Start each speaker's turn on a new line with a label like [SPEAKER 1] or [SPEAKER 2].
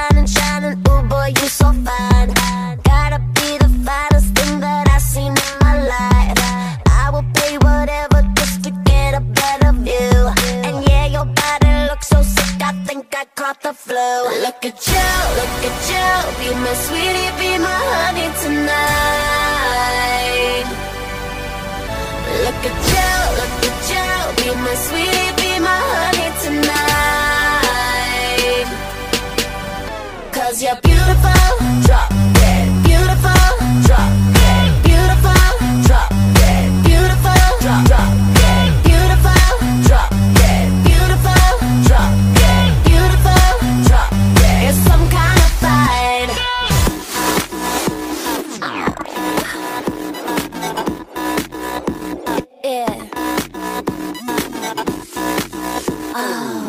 [SPEAKER 1] shining, shining. Ooh boy, you so fine. Gotta be the finest thing that I've seen in my life. I will pay whatever just to get a better view. And yeah, your body looks so sick, I think I caught the flu. Look at you, be my sweetie, be my honey tonight. Look at you, be my sweetie, be my honey tonight. 'Cause you're beautiful, drop dead, beautiful, drop dead, beautiful, drop dead, beautiful, drop dead, beautiful, drop dead, beautiful, drop dead, beautiful, drop dead. It's some kind of fight. Yeah.